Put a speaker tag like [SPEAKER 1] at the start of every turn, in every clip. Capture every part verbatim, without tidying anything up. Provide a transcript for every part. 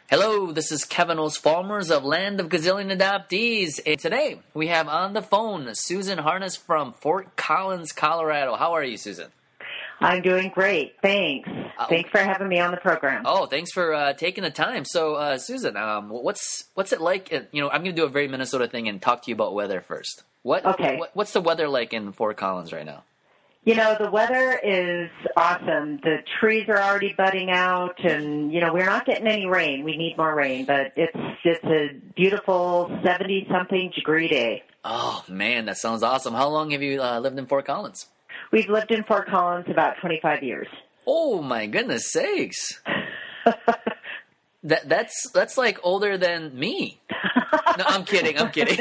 [SPEAKER 1] Hello, this is Kevin Osfalmers of Land of Gazillion Adoptees. And today we have on the phone Susan Harness from Fort Collins, Colorado. How are you, Susan?
[SPEAKER 2] I'm doing great. Thanks. Uh, thanks for having me on the program.
[SPEAKER 1] Oh, thanks for uh, taking the time. So, uh, Susan, um, what's what's it like? In, you know, I'm going to do a very Minnesota thing and talk to you about weather first. What,
[SPEAKER 2] okay.
[SPEAKER 1] what what's the weather like in Fort Collins right now?
[SPEAKER 2] You know, the weather is awesome. The trees are already budding out, and, you know, we're not getting any rain. We need more rain, but it's it's a beautiful seventy-something degree day.
[SPEAKER 1] Oh, man, that sounds awesome. How long have you uh, lived in Fort Collins?
[SPEAKER 2] We've lived in Fort Collins about twenty-five years.
[SPEAKER 1] Oh, my goodness sakes. that That's that's like older than me. No, I'm kidding, I'm kidding.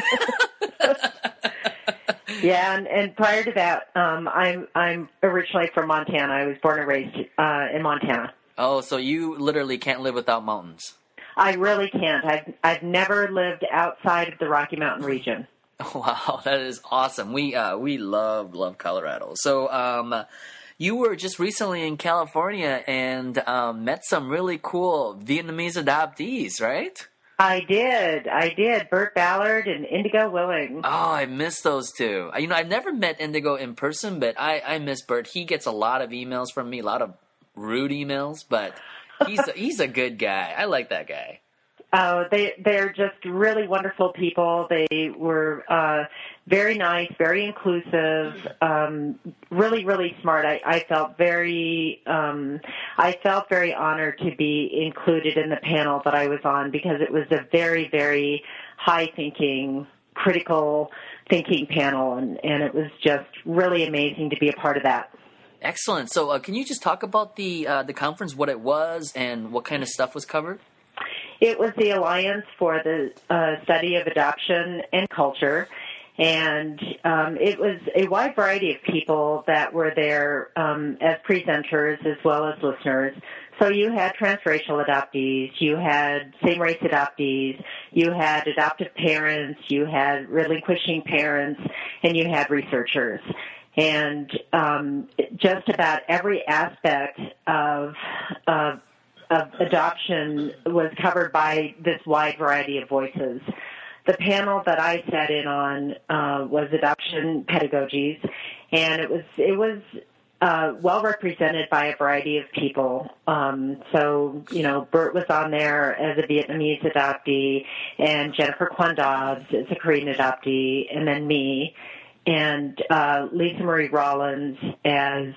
[SPEAKER 2] Yeah, and, and prior to that, um, I'm I'm originally from Montana. I was born and raised uh, in Montana.
[SPEAKER 1] Oh, so you literally can't live without mountains.
[SPEAKER 2] I really can't. I've I've never lived outside of the Rocky Mountain region.
[SPEAKER 1] Wow, that is awesome. We uh, we love love Colorado. So um, you were just recently in California and um, met some really cool Vietnamese adoptees, right?
[SPEAKER 2] I did. I did. Bert Ballard and Indigo Willing.
[SPEAKER 1] Oh, I miss those two. You know, I've never met Indigo in person, but I, I miss Bert. He gets a lot of emails from me, a lot of rude emails, but he's a, he's a good guy. I like that guy.
[SPEAKER 2] Oh, they they're just really wonderful people. They were uh, very nice, very inclusive, um, really really smart. I, I felt very um, I felt very honored to be included in the panel that I was on because it was a very very high thinking, critical thinking panel, and, and it was just really amazing to be a part of that.
[SPEAKER 1] Excellent. So, uh, can you just talk about the uh, the conference, what it was, and what kind of stuff was covered?
[SPEAKER 2] It was the Alliance for the uh, Study of Adoption and Culture, and um, it was a wide variety of people that were there um, as presenters as well as listeners. So you had transracial adoptees, you had same-race adoptees, you had adoptive parents, you had relinquishing parents, and you had researchers. And um, just about every aspect of uh, of adoption was covered by this wide variety of voices. The panel that I sat in on uh, was adoption pedagogies, and it was it was uh, well represented by a variety of people. Um, so, you know, Bert was on there as a Vietnamese adoptee, and Jennifer Quan Dobbs as a Korean adoptee, and then me. And uh, Lisa Marie Rollins as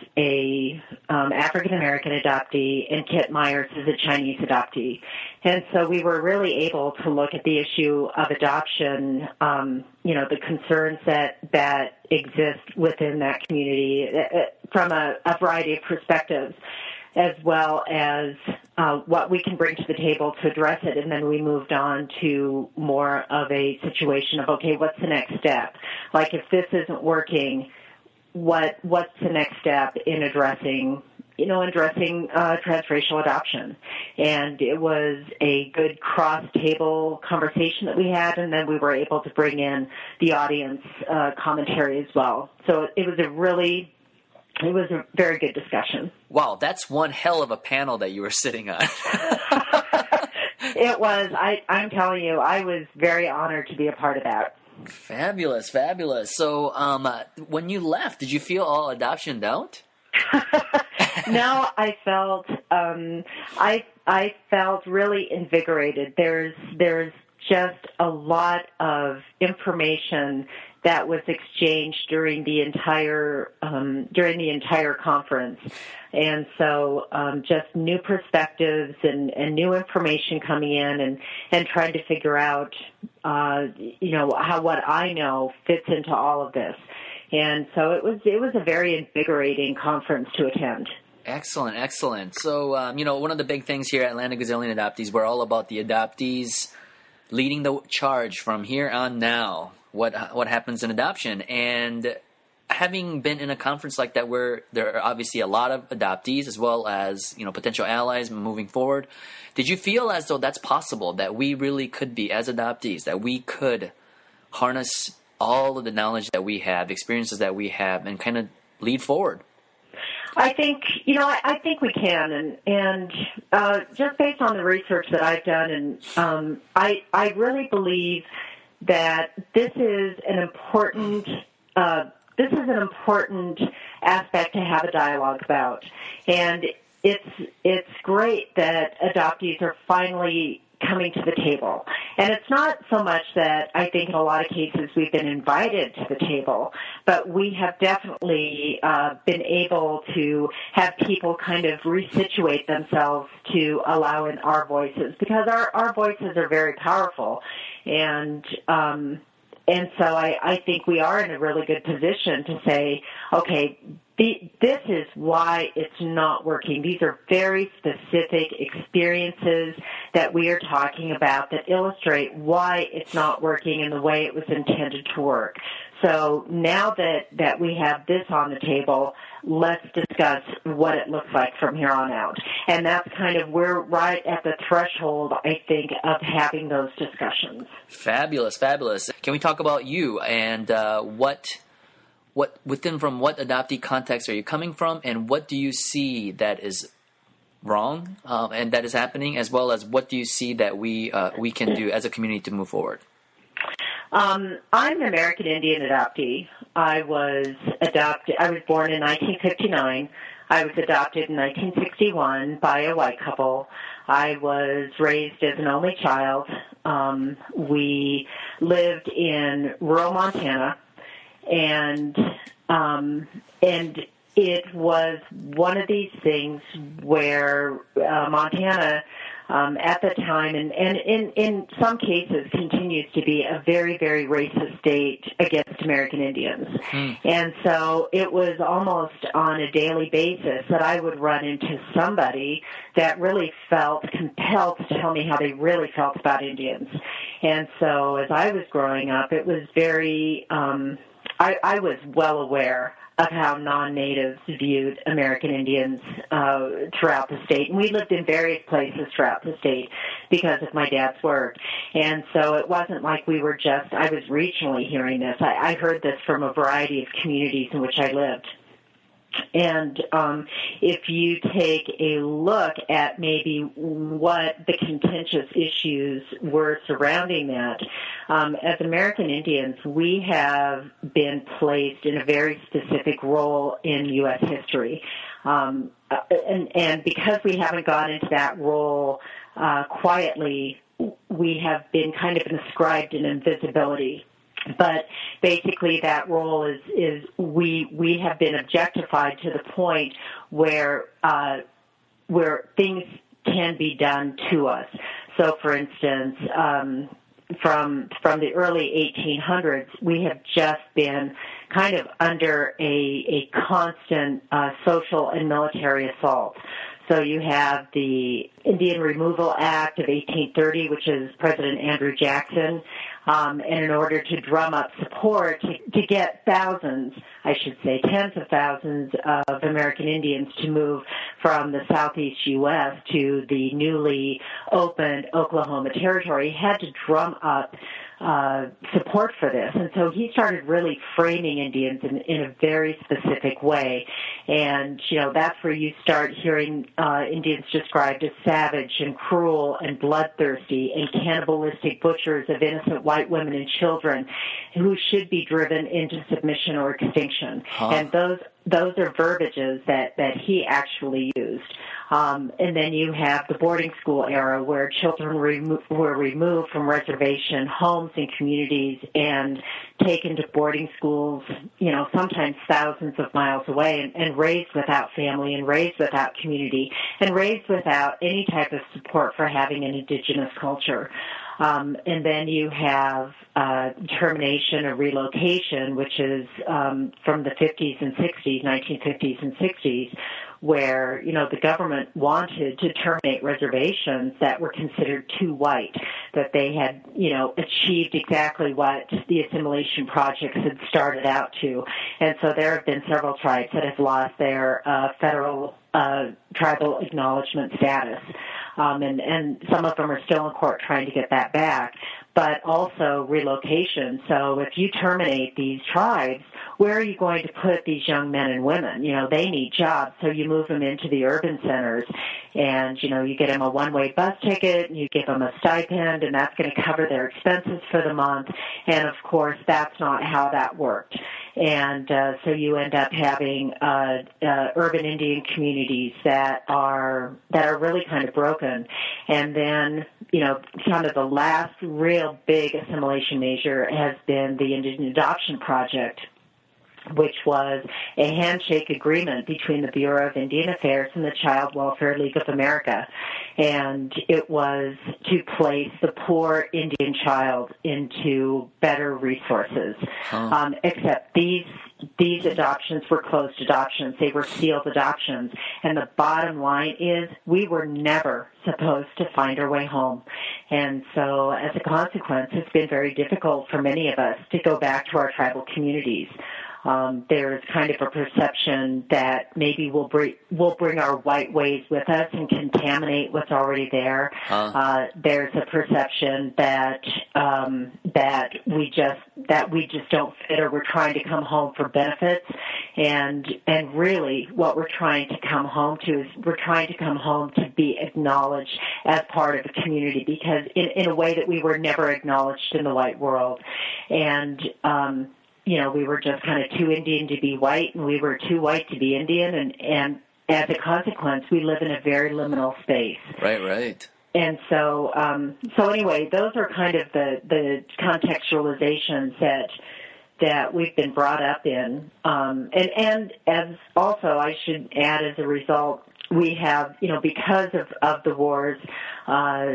[SPEAKER 2] a um, African-American adoptee, and Kit Myers as a Chinese adoptee. And so we were really able to look at the issue of adoption, um, you know, the concerns that, that exist within that community uh, from a, a variety of perspectives, as well as uh, what we can bring to the table to address it. And then we moved on to more of a situation of, okay, what's the next step? Like, if this isn't working, what what's the next step in addressing, you know, addressing uh, transracial adoption? And it was a good cross-table conversation that we had, and then we were able to bring in the audience uh, commentary as well. So it was a really It was a very good discussion.
[SPEAKER 1] Wow, that's one hell of a panel that you were sitting on.
[SPEAKER 2] It was. I, I'm telling you, I was very honored to be a part of that.
[SPEAKER 1] Fabulous, fabulous. So um, uh, when you left, did you feel all adoptioned out?
[SPEAKER 2] No, I felt um, I I felt really invigorated. There's there's just a lot of information that was exchanged during the entire um, during the entire conference, and so um, just new perspectives and, and new information coming in, and, and trying to figure out, uh, you know, how what I know fits into all of this, and so it was it was a very invigorating conference to attend.
[SPEAKER 1] Excellent, excellent. So um, you know, one of the big things here at Land of Gazillion Adoptees, we're all about the adoptees leading the charge from here on now. What what happens in adoption, and having been in a conference like that where there are obviously a lot of adoptees as well as, you know, potential allies moving forward, did you feel as though that's possible, that we really could be, as adoptees, that we could harness all of the knowledge that we have, experiences that we have, and kind of lead forward?
[SPEAKER 2] I think, you know, I, I think we can, and and uh, just based on the research that I've done, and um, I I really believe that this is an important uh, this is an important aspect to have a dialogue about, and it's it's great that adoptees are finally coming to the table. And it's not so much that I think in a lot of cases we've been invited to the table, but we have definitely uh, been able to have people kind of resituate themselves to allow in our voices, because our, our voices are very powerful. And um, and so I, I think we are in a really good position to say, okay, the, this is why it's not working. These are very specific experiences that we are talking about that illustrate why it's not working in the way it was intended to work. So now that, that we have this on the table, let's discuss what it looks like from here on out. And that's kind of, we're right at the threshold, I think, of having those discussions.
[SPEAKER 1] Fabulous, fabulous. Can we talk about you and uh, what... What within from what adoptee context are you coming from, and what do you see that is wrong um, and that is happening, as well as what do you see that we uh, we can do as a community to move forward?
[SPEAKER 2] Um, I'm an American Indian adoptee. I was adopted. I was born in nineteen fifty-nine. I was adopted in nineteen sixty-one by a white couple. I was raised as an only child. Um, we lived in rural Montana. And um, and it was one of these things where uh, Montana, um, at the time, and, and in, in some cases continues to be a very, very racist state against American Indians. Mm. And so it was almost on a daily basis that I would run into somebody that really felt compelled to tell me how they really felt about Indians. And so as I was growing up, it was very... Um, I, I was well aware of how non-natives viewed American Indians uh, throughout the state. And we lived in various places throughout the state because of my dad's work. And so it wasn't like we were just, I was regionally hearing this. I, I heard this from a variety of communities in which I lived. And um, if you take a look at maybe what the contentious issues were surrounding that, um, as American Indians, we have been placed in a very specific role in U S history. Um, and, and because we haven't gone into that role uh, quietly, we have been kind of inscribed in invisibility. But basically that role is, is we we have been objectified to the point where uh, where things can be done to us. So, for instance, um, from from the early eighteen hundreds, we have just been kind of under a, a constant uh, social and military assault. So you have the Indian Removal Act of eighteen thirty, which is President Andrew Jackson, um, and in order to drum up support to, to get thousands, I should say tens of thousands of American Indians to move from the southeast U S to the newly opened Oklahoma Territory, he had to drum up Uh, support for this. And so he started really framing Indians in, in a very specific way. And, you know, that's where you start hearing uh, Indians described as savage and cruel and bloodthirsty and cannibalistic butchers of innocent white women and children who should be driven into submission or extinction. Huh. And those those are verbiages that, that he actually used. Um, and then you have the boarding school era where children remo- were removed from reservation homes and communities and taken to boarding schools, you know, sometimes thousands of miles away, and, and raised without family and raised without community and raised without any type of support for having an indigenous culture. Um, and then you have uh, termination or relocation, which is um, from the fifties and sixties, nineteen fifties and sixties, where, you know, the government wanted to terminate reservations that were considered too white, that they had, you know, achieved exactly what the assimilation projects had started out to. And so there have been several tribes that have lost their uh, federal uh, tribal acknowledgement status. Um, and, and some of them are still in court trying to get that back, but also relocation. So if you terminate these tribes, where are you going to put these young men and women? You know, they need jobs, so you move them into the urban centers, and, you know, you get them a one-way bus ticket, and you give them a stipend, and that's going to cover their expenses for the month, and, of course, that's not how that worked. And uh, so you end up having uh, uh, urban Indian communities that are that are really kind of broken. And then, you know, kind of the last real big assimilation measure has been the Indian Adoption Project, which was a handshake agreement between the Bureau of Indian Affairs and the Child Welfare League of America. And it was to place the poor Indian child into better resources. Huh. Um, except these these adoptions were closed adoptions. They were sealed adoptions. And the bottom line is we were never supposed to find our way home. And so as a consequence, it's been very difficult for many of us to go back to our tribal communities. Um, there's kind of a perception that maybe we'll bring, we'll bring our white ways with us and contaminate what's already there. Huh. Uh, there's a perception that um, that we just that we just don't fit, or we're trying to come home for benefits. And and really, what we're trying to come home to is we're trying to come home to be acknowledged as part of a community, because in, in a way that we were never acknowledged in the white world. And um, you know, we were just kind of too Indian to be white, and we were too white to be Indian, and, and as a consequence, we live in a very liminal space.
[SPEAKER 1] Right, right.
[SPEAKER 2] And so, um, so anyway, those are kind of the, the contextualizations that that we've been brought up in. Um, and, and as also, I should add, as a result, we have, you know, because of, of the wars, uh,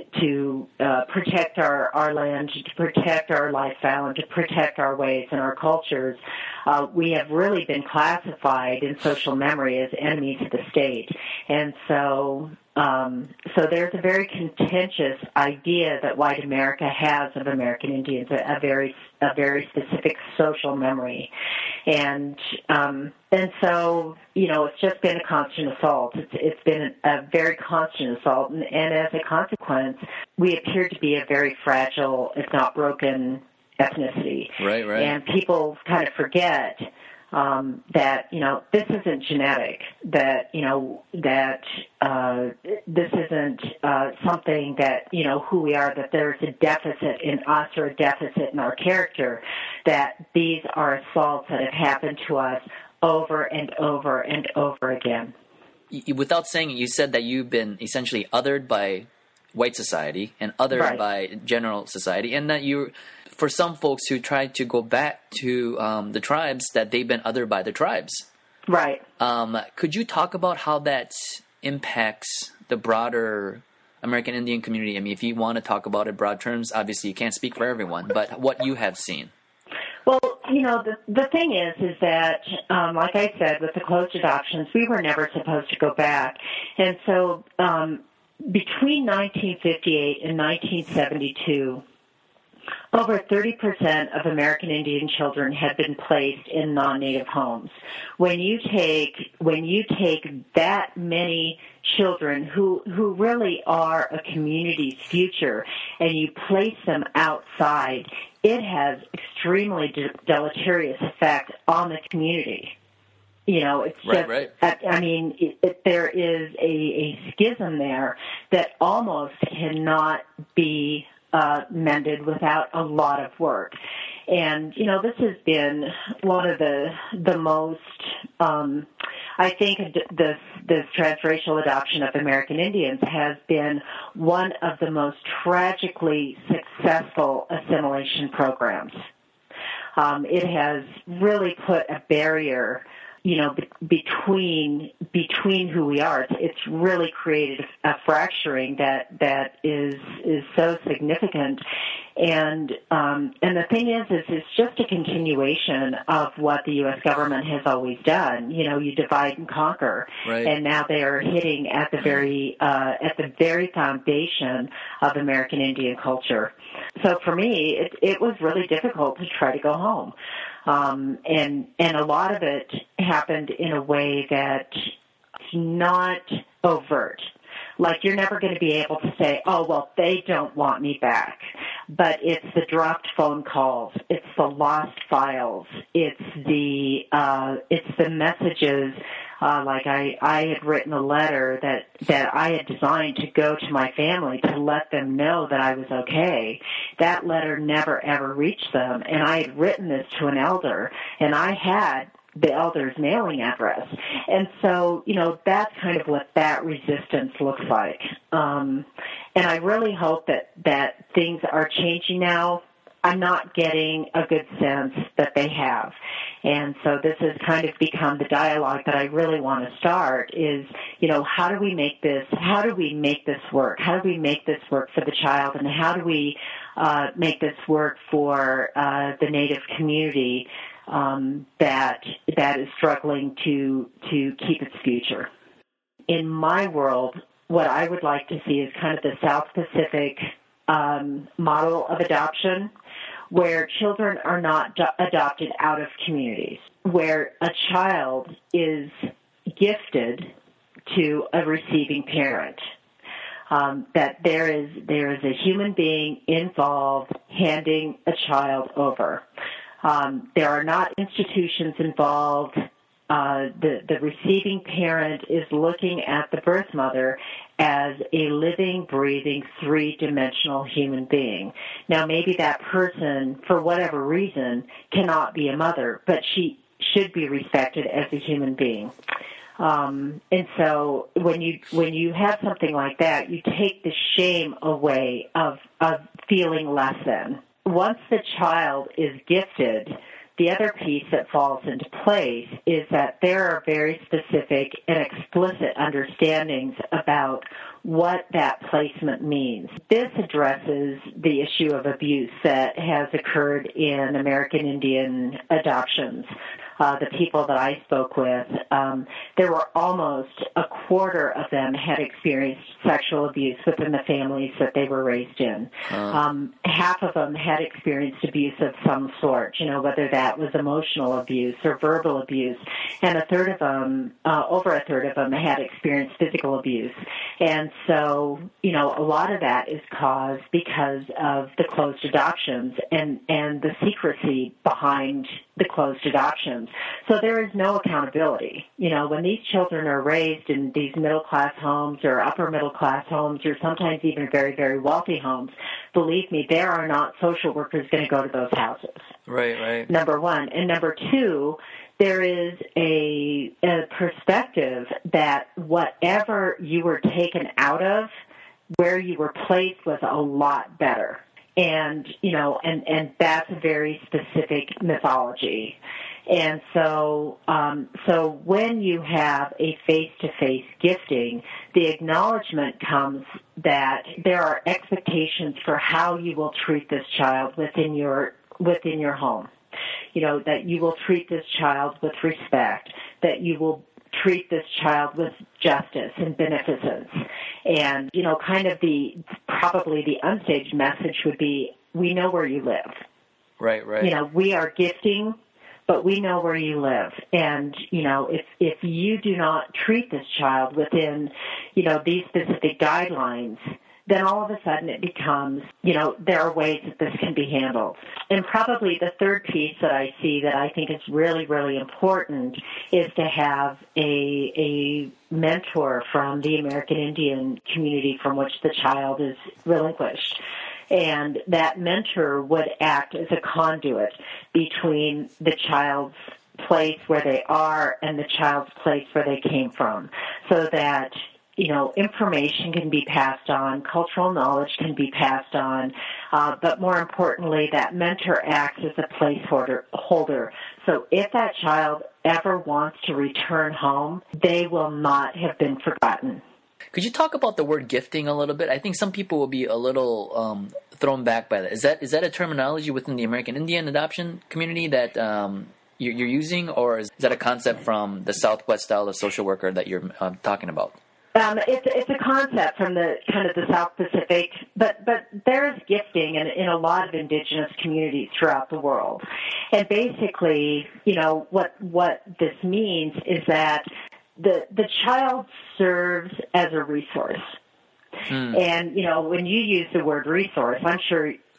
[SPEAKER 2] to uh, protect our, our land, to protect our lifestyle, and to protect our ways and our cultures, uh, we have really been classified in social memory as enemies of the state. And so, um, so there's a very contentious idea that white America has of American Indians, a, a very, a very specific social memory. And, um, and so, you know, it's just been a constant assault. It's, it's been a very constant assault. And, and as a consequence, we appear to be a very fragile, if not broken, ethnicity.
[SPEAKER 1] Right, right.
[SPEAKER 2] And people kind of forget um, that, you know, this isn't genetic, that, you know, that uh, this isn't uh, something that, you know, who we are, that there's a deficit in us or a deficit in our character, that these are assaults that have happened to us over and over and over again.
[SPEAKER 1] Without saying it, you said that you've been essentially othered by white society and othered right. by general society, and that you, for some folks who try to go back to um, the tribes, that they've been othered by the tribes.
[SPEAKER 2] Right.
[SPEAKER 1] Um, could you talk about how that impacts the broader American Indian community? I mean, if you want to talk about it in broad terms, obviously you can't speak for everyone, but what you have seen.
[SPEAKER 2] Well, you know, the the thing is, is that, um, like I said, with the closed adoptions, we were never supposed to go back. And so um, between nineteen fifty-eight and nineteen seventy-two, over thirty percent of American Indian children had been placed in non-native homes. When you take when you take that many children who who really are a community's future, and you place them outside, it has extremely de- deleterious effect on the community. You know, it's
[SPEAKER 1] right,
[SPEAKER 2] just,
[SPEAKER 1] right.
[SPEAKER 2] I, I mean, it, it, there is a, a schism there that almost cannot be uh, mended without a lot of work. And, you know, this has been one of the the most, um, I think this, this transracial adoption of American Indians has been one of the most tragically successful assimilation programs. Um, it has really put a barrier, you know, be- between between who we are. It's, it's really created a fracturing that that is is so significant. And um, and the thing is, is it's just a continuation of what the U S government has always done. You know, you divide and conquer,
[SPEAKER 1] right.
[SPEAKER 2] And now they are hitting at the very uh, at the very foundation of American Indian culture. So for me, it, it was really difficult to try to go home, um, and and a lot of it happened in a way that's not overt. Like, you're never going to be able to say, oh, well, they don't want me back. but it's the dropped phone calls, it's the lost files, it's the uh, it's the messages. Uh, like I, I had written a letter that, that I had designed to go to my family to let them know that I was okay. That letter never ever reached them, and I had written this to an elder, and I had the elder's mailing address. And so, you know, that's kind of what that resistance looks like. Um, and I really hope that, that things are changing now. I'm not getting a good sense that they have. And so this has kind of become the dialogue that I really want to start is, you know, how do we make this, how do we make this work? How do we make this work for the child? And how do we uh, make this work for uh, the Native community um, that that is struggling to to keep its future? In my world, what I would like to see is kind of the South Pacific um, model of adoption, where children are not do- adopted out of communities, where a child is gifted to a receiving parent, um, that there is there is a human being involved handing a child over. Um, there are not institutions involved. Uh, the, the receiving parent is looking at the birth mother as a living, breathing, three-dimensional human being. Now, maybe that person, for whatever reason, cannot be a mother, but she should be respected as a human being. Um, and so when you when you have something like that, you take the shame away of, of feeling less than. Once the child is gifted, the other piece that falls into place is that there are very specific and explicit understandings about what that placement means. This addresses the issue of abuse that has occurred in American Indian adoptions. Uh, the people that I spoke with, um, there were almost a quarter of them had experienced sexual abuse within the families that they were raised in. Uh. Um, half of them had experienced abuse of some sort, you know, whether that was emotional abuse or verbal abuse. And a third of them, uh, over a third of them had experienced physical abuse. And so, you know, a lot of that is caused because of the closed adoptions and, and the secrecy behind the closed adoptions. So there is no accountability. You know, when these children are raised in these middle-class homes or upper-middle-class homes or sometimes even very, very wealthy homes, believe me, there are not social workers going to go to those houses.
[SPEAKER 1] Right, right.
[SPEAKER 2] Number one. And number two, there is a, a perspective that whatever you were taken out of, where you were placed was a lot better. And, you know, and, and that's a very specific mythology. And so, um, so when you have a face-to-face gifting, the acknowledgement comes that there are expectations for how you will treat this child within your, within your home. You know, that you will treat this child with respect, that you will treat this child with justice and beneficence. And, you know, kind of the, probably the unstaged message would be, we know where you live.
[SPEAKER 1] Right, right.
[SPEAKER 2] You know, we are gifting, but we know where you live. And, you know, if, if you do not treat this child within, you know, these specific guidelines, then all of a sudden it becomes, you know, there are ways that this can be handled. And probably the third piece that I see that I think is really, really important is to have a a mentor from the American Indian community from which the child is relinquished. And that mentor would act as a conduit between the child's place where they are and the child's place where they came from, so that, you know, information can be passed on, cultural knowledge can be passed on, uh, but more importantly, that mentor acts as a placeholder. Holder. So if that child ever wants to return home, they will not have been forgotten.
[SPEAKER 1] Could you talk about the word gifting a little bit? I think some people will be a little um, thrown back by that. Is that is that a terminology within the American Indian adoption community that um, you're, you're using, or is that a concept from the Southwest style of social worker that you're um, talking about?
[SPEAKER 2] Um, it's, it's a concept from the kind of the South Pacific, but, but there is gifting in, in a lot of indigenous communities throughout the world. And basically, you know, what, what this means is that the, the child serves as a resource. Hmm. And, you know, when you use the word resource, I'm sure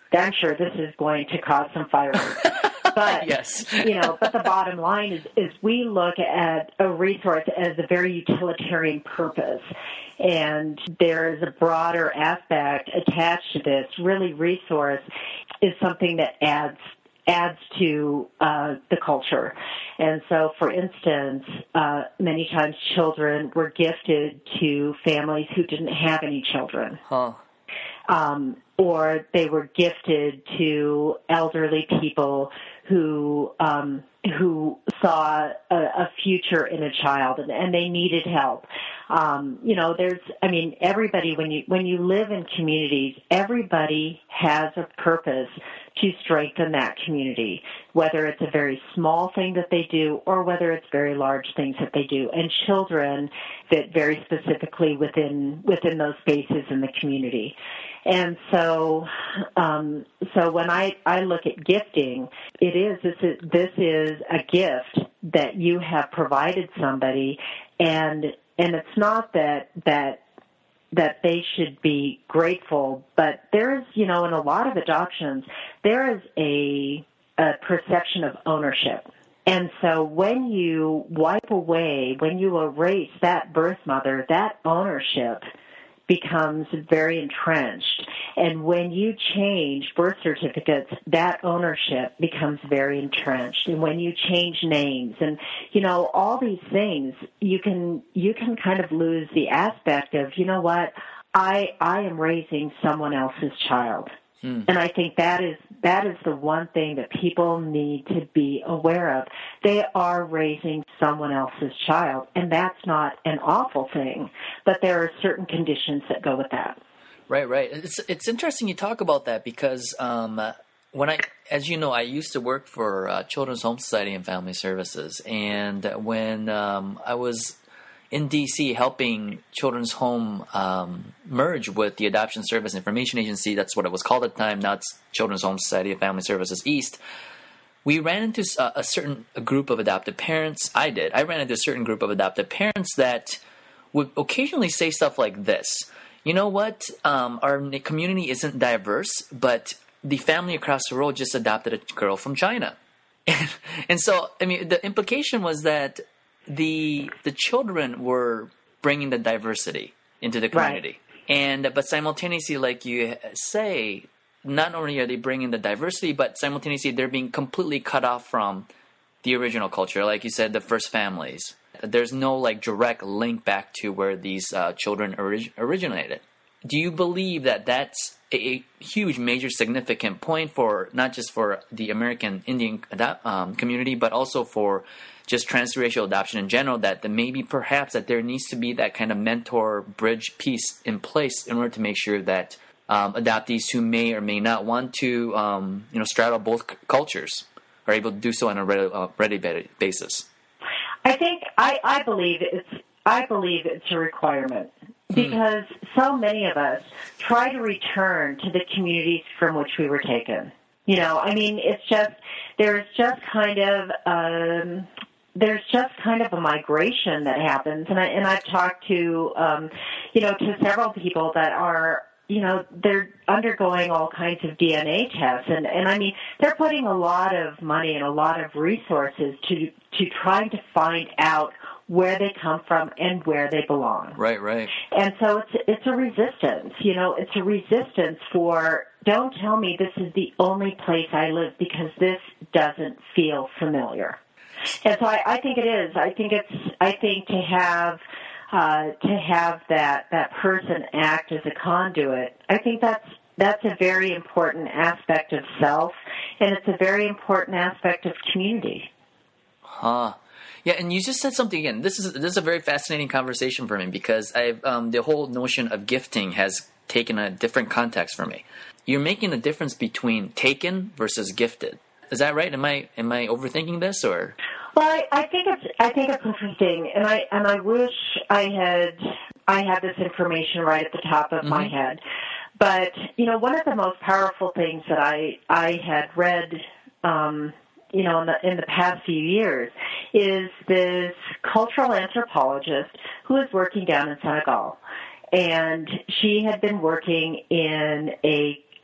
[SPEAKER 2] I'm sure this is going to cause some fireworks. But,
[SPEAKER 1] yes.
[SPEAKER 2] you know, but the bottom line is, is we look at a resource as a very utilitarian purpose. And there is a broader aspect attached to this. Really, resource is something that adds adds to uh, the culture. And so, for instance, uh, many times children were gifted to families who didn't have any children.
[SPEAKER 1] Huh.
[SPEAKER 2] Um, or they were gifted to elderly people who um, who saw a, a future in a child, and, and they needed help. Um, you know, there's, I mean, everybody, when you when you live in communities, everybody has a purpose to strengthen that community, whether it's a very small thing that they do or whether it's very large things that they do. And children fit very specifically within within those spaces in the community. And so, um, so when I, I look at gifting, it is this, is this is a gift that you have provided somebody, and and it's not that that that they should be grateful, but there is, you know, in a lot of adoptions, there is a, a perception of ownership. And so when you wipe away, when you erase that birth mother, that ownership becomes very entrenched. And when you change birth certificates, that ownership becomes very entrenched. And when you change names and, you know, all these things, you can, you can kind of lose the aspect of, you know what, I, I am raising someone else's child. Hmm. And I think that is, that is the one thing that people need to be aware of. They are raising someone else's child, and that's not an awful thing, but there are certain conditions that go with that.
[SPEAKER 1] Right, right. It's it's interesting you talk about that because um, when I, as you know, I used to work for uh, Children's Home Society and Family Services, and when um, I was in D C helping Children's Home um, merge with the Adoption Service Information Agency, that's what it was called at the time, now it's Children's Home Society of Family Services East, we ran into a, a certain a group of adoptive parents. I did. I ran into a certain group of adoptive parents that would occasionally say stuff like this. You know what? Um, our community isn't diverse, but the family across the road just adopted a girl from China. And, and so, I mean, the implication was that the the children were bringing the diversity into the community. Right. And but simultaneously, like you say, not only are they bringing the diversity, but simultaneously they're being completely cut off from the original culture. Like you said, the first families. There's no like direct link back to where these uh, children orig- originated. Do you believe that that's a, a huge, major, significant point for not just for the American Indian ado- um, community, but also for just transracial adoption in general? That, that maybe perhaps that there needs to be that kind of mentor bridge piece in place in order to make sure that um, adoptees who may or may not want to, um, you know, straddle both c- cultures are able to do so on a ready, uh, ready basis.
[SPEAKER 2] I think I, I believe it's I believe it's a requirement because hmm. so many of us try to return to the communities from which we were taken. You know, I mean, it's just there's just kind of um, there's just kind of a migration that happens, and I and I've talked to um, you know to several people that are. You know, they're undergoing all kinds of D N A tests, and, and I mean, they're putting a lot of money and a lot of resources to to trying to find out where they come from and where they belong.
[SPEAKER 1] Right, right.
[SPEAKER 2] And so it's it's a resistance. You know, it's a resistance for don't tell me this is the only place I live because this doesn't feel familiar. And so I, I think it is. I think it's. I think to have. Uh, to have that, that person act as a conduit, I think that's that's a very important aspect of self, and it's a very important aspect of community.
[SPEAKER 1] Huh. Yeah, and you just said something again. This is this is a very fascinating conversation for me because I um, the whole notion of gifting has taken a different context for me. You're making a difference between taken versus gifted. Is that right? Am I am I overthinking this or?
[SPEAKER 2] Well, I, I think it's I think it's interesting, and I and I wish I had I had this information right at the top of mm-hmm. my head. But you know, one of the most powerful things that I I had read, um, you know, in the in the past few years, is this cultural anthropologist who is working down in Senegal, and she had been working in a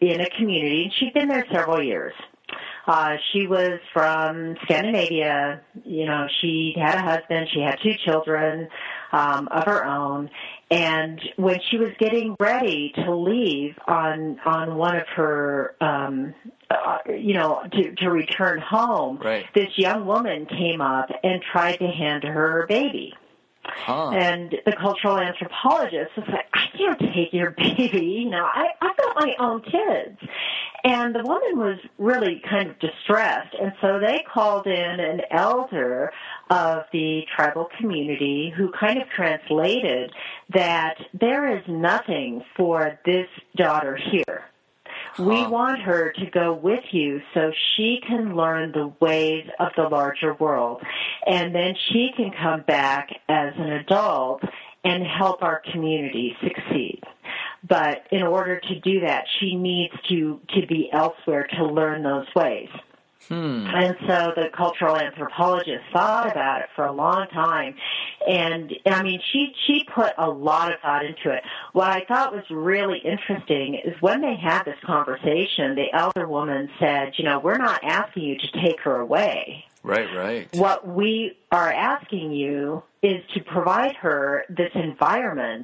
[SPEAKER 2] in a community, and she'd been there several years. Uh, she was from Scandinavia. You know, she had a husband. She had two children um, of her own. And when she was getting ready to leave on on one of her, um, uh, you know, to, to return home,
[SPEAKER 1] right.
[SPEAKER 2] this young woman came up and tried to hand her her baby.
[SPEAKER 1] Huh.
[SPEAKER 2] And the cultural anthropologist was like, I can't take your baby. You know, I, I've got my own kids. And the woman was really kind of distressed. And so they called in an elder of the tribal community who kind of translated that there is nothing for this daughter here. We want her to go with you so she can learn the ways of the larger world. And then she can come back as an adult and help our community succeed. But in order to do that, she needs to, to be elsewhere to learn those ways.
[SPEAKER 1] Hmm.
[SPEAKER 2] And so the cultural anthropologist thought about it for a long time. And, I mean, she, she put a lot of thought into it. What I thought was really interesting is when they had this conversation, the elder woman said, you know, we're not asking you to take her away.
[SPEAKER 1] Right, right.
[SPEAKER 2] What we are asking you is to provide her this environment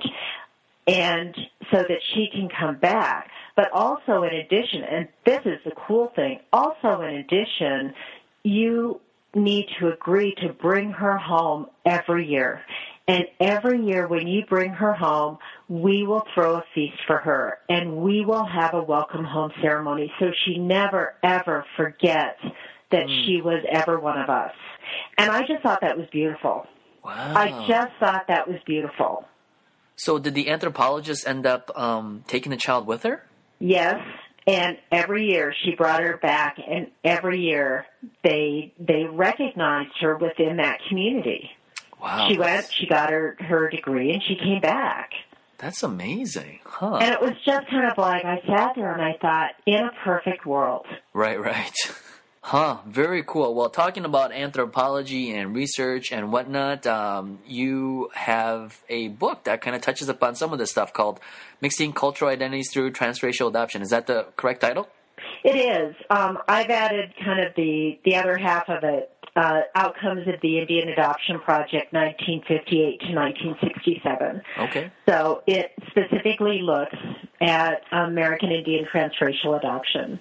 [SPEAKER 2] and so that she can come back. But also in addition, and this is the cool thing, also in addition, you need to agree to bring her home every year. And every year when you bring her home, we will throw a feast for her, and we will have a welcome home ceremony so she never, ever forgets that mm. she was ever one of us. And I just thought that was beautiful.
[SPEAKER 1] Wow.
[SPEAKER 2] I just thought that was beautiful.
[SPEAKER 1] So did the anthropologist end up um, taking the child with her?
[SPEAKER 2] Yes, and every year she brought her back, and every year they they recognized her within that community.
[SPEAKER 1] Wow.
[SPEAKER 2] She went, she got her, her degree, and she came back.
[SPEAKER 1] That's amazing. Huh.
[SPEAKER 2] And it was just kind of like, I sat there and I thought, in a perfect world.
[SPEAKER 1] Right, right. Huh, very cool. Well, talking about anthropology and research and whatnot, um, you have a book that kind of touches upon some of this stuff called Mixing Cultural Identities Through Transracial Adoption. Is that the correct title?
[SPEAKER 2] It is. Um, I've added kind of the, the other half of it, uh, Outcomes of the Indian Adoption Project, nineteen fifty-eight to nineteen sixty-seven.
[SPEAKER 1] Okay.
[SPEAKER 2] So it specifically looks at American Indian transracial adoption.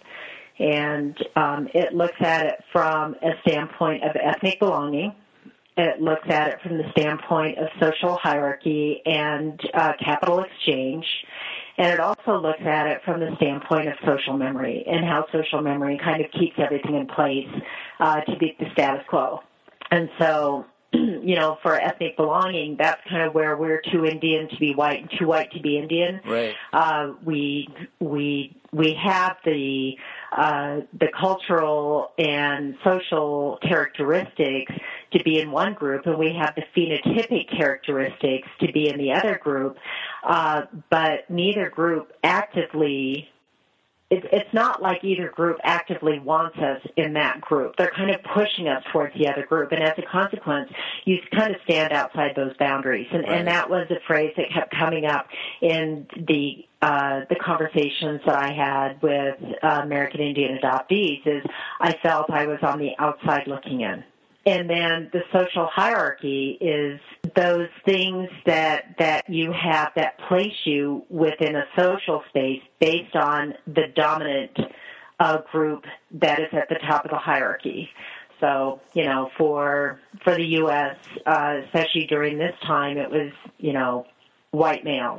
[SPEAKER 2] And um, it looks at it from a standpoint of ethnic belonging. It looks at it from the standpoint of social hierarchy and uh, capital exchange. And it also looks at it from the standpoint of social memory and how social memory kind of keeps everything in place uh, to beat the status quo. And so, you know, for ethnic belonging, that's kind of where we're too Indian to be white and too white to be Indian.
[SPEAKER 1] Right.
[SPEAKER 2] Uh, we we we have the uh, the cultural and social characteristics to be in one group, and we have the phenotypic characteristics to be in the other group. Uh, but neither group actively. It, it's not like either group actively wants us in that group. They're kind of pushing us towards the other group, and as a consequence, you kind of stand outside those boundaries. And,
[SPEAKER 1] right.
[SPEAKER 2] and that was a phrase that kept coming up in the uh, the conversations that I had with uh, American Indian adoptees. Is I felt I was on the outside looking in. And then the social hierarchy is those things that that you have that place you within a social space based on the dominant uh, group that is at the top of the hierarchy. So, you know, for for the U S, uh, especially during this time, it was, you know, white males.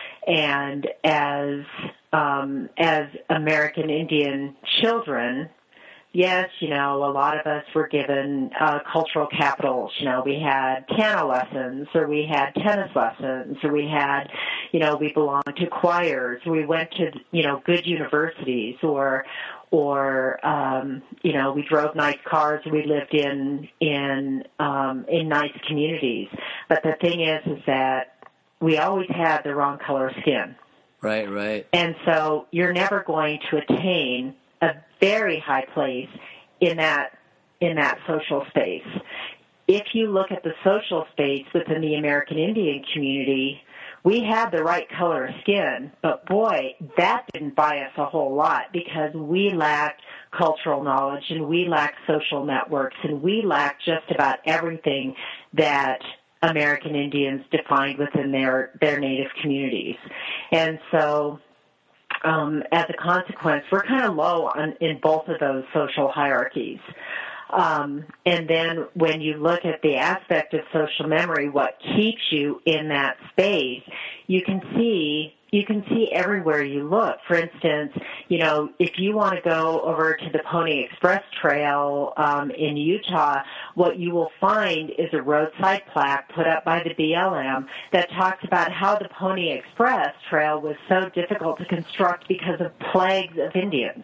[SPEAKER 2] And as um, as American Indian children, yes, you know, a lot of us were given uh, cultural capitals. You know, we had piano lessons, or we had tennis lessons, or we had, you know, we belonged to choirs. We went to, you know, good universities, or, or, um, you know, we drove nice cars. We lived in in um, in nice communities. But the thing is, is that we always had the wrong color skin.
[SPEAKER 1] Right, right.
[SPEAKER 2] And so you're never going to attain a very high place in that in that social space. If you look at the social space within the American Indian community, we had the right color of skin, but boy, that didn't buy us a whole lot because we lacked cultural knowledge and we lacked social networks and we lacked just about everything that American Indians defined within their, their native communities. And so um, as a consequence, we're kind of low on, in both of those social hierarchies. Um, and then when you look at the aspect of social memory, what keeps you in that space, you can see you can see everywhere you look. For instance, you know, if you want to go over to the Pony Express Trail um, in Utah, what you will find is a roadside plaque put up by the B L M that talks about how the Pony Express Trail was so difficult to construct because of plagues of Indians.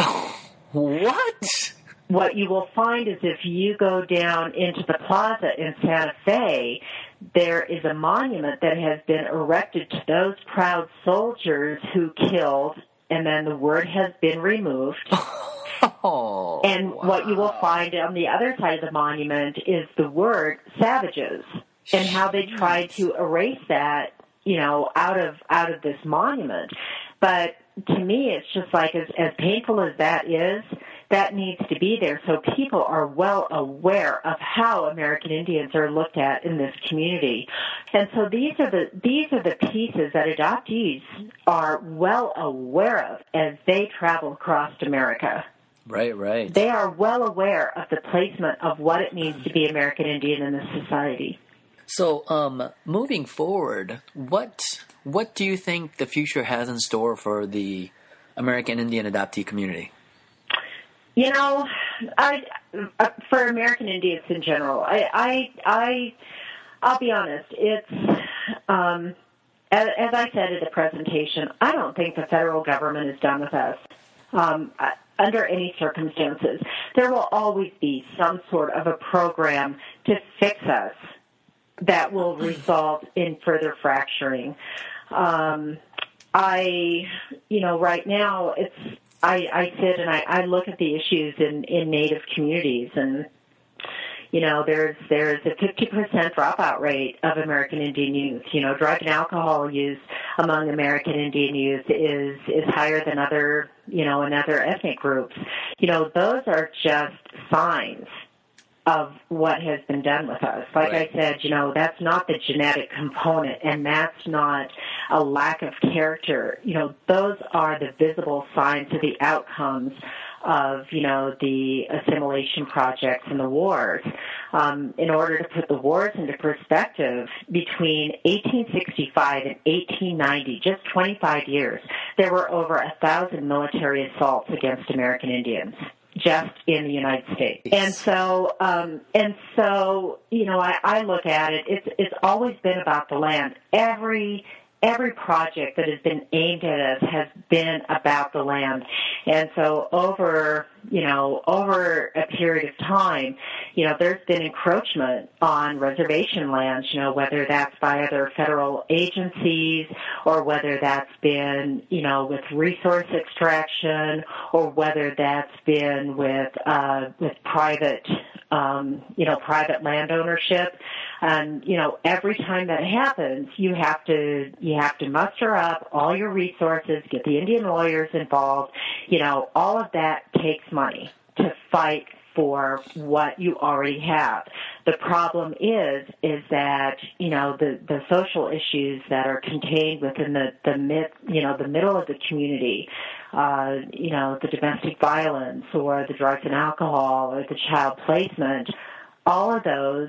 [SPEAKER 1] What?
[SPEAKER 2] What you will find is if you go down into the plaza in Santa Fe, there is a monument that has been erected to those proud soldiers who killed, and then the word has been removed.
[SPEAKER 1] Oh,
[SPEAKER 2] and wow. What you will find on the other side of the monument is the word savages, and how they tried to erase that, you know, out of out of this monument. But to me, it's just like, as, as painful as that is, that needs to be there so people are well aware of how American Indians are looked at in this community. And so these are the these are the pieces that adoptees are well aware of as they travel across America.
[SPEAKER 1] Right, right.
[SPEAKER 2] They are well aware of the placement of what it means to be American Indian in this society.
[SPEAKER 1] So, um, moving forward, what what do you think the future has in store for the American Indian adoptee community?
[SPEAKER 2] You know, I, for American Indians in general, I, I, I, I'll be honest. It's um, as, as I said at the presentation, I don't think the federal government is done with us. Um, under any circumstances, there will always be some sort of a program to fix us that will result in further fracturing. Um, I, you know, right now it's. I, I sit and I, I look at the issues in, in Native communities, and you know, there's there's a fifty percent dropout rate of American Indian youth. You know, drug and alcohol use among American Indian youth is is higher than other you know in other ethnic groups. You know, those are just signs of what has been done with us. Like right. I said, you know, that's not the genetic component, and that's not a lack of character. You know, those are the visible signs of the outcomes of, you know, the assimilation projects and the wars. Um, in order to put the wars into perspective, between eighteen sixty-five and eighteen ninety, just twenty-five years, there were over a thousand military assaults against American Indians. Just in the United States. And so, um, and so, you know, I, I look at it, it's, it's always been about the land. Every, every project that has been aimed at us has been about the land. And so over, you know, over a period of time, you know, there's been encroachment on reservation lands, you know, whether that's by other federal agencies or whether that's been, you know, with resource extraction or whether that's been with, uh, with private, um, you know, private land ownership. And, you know, every time that happens, you have to, you have to muster up all your resources, get the Indian lawyers involved. You know, all of that takes money to fight for what you already have. The problem is, is that, you know, the, the social issues that are contained within the, the mid, you know, the middle of the community, uh, you know, the domestic violence or the drugs and alcohol or the child placement, all of those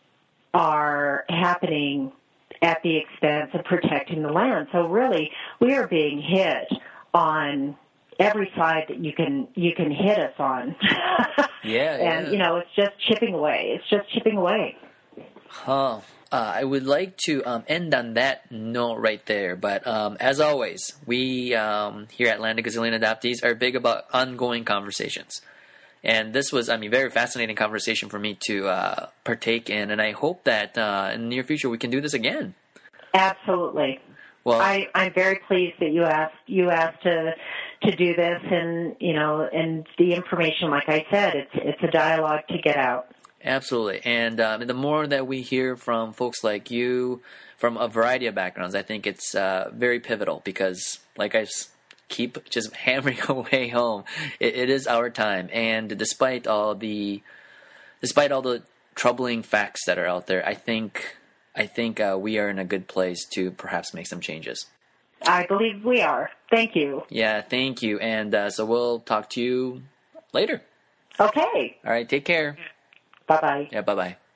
[SPEAKER 2] are happening at the expense of protecting the land. So really, we are being hit on every side that you can you can hit us on.
[SPEAKER 1] yeah,
[SPEAKER 2] and
[SPEAKER 1] yeah.
[SPEAKER 2] you know, it's just chipping away. It's just chipping away.
[SPEAKER 1] Huh. Uh, I would like to um, end on that note right there. But um, as always, we um, here at Land of Gazillion Adoptees are big about ongoing conversations. And this was, I mean, very fascinating conversation for me to uh, partake in. And I hope that uh, in the near future we can do this again.
[SPEAKER 2] Absolutely. Well, I, I'm very pleased that you asked you asked to to do this, and you know, and the information, like I said, it's it's a dialogue to get out.
[SPEAKER 1] Absolutely. And um, the more that we hear from folks like you, from a variety of backgrounds, I think it's uh, very pivotal because, like I s- keep just hammering away home, it, it is our time. And despite all the, despite all the troubling facts that are out there, I think, I think uh, we are in a good place to perhaps make some changes.
[SPEAKER 2] I believe we are. Thank you.
[SPEAKER 1] Yeah, thank you. And uh, so we'll talk to you later.
[SPEAKER 2] Okay.
[SPEAKER 1] All right, take care.
[SPEAKER 2] Bye-bye.
[SPEAKER 1] Yeah, bye-bye.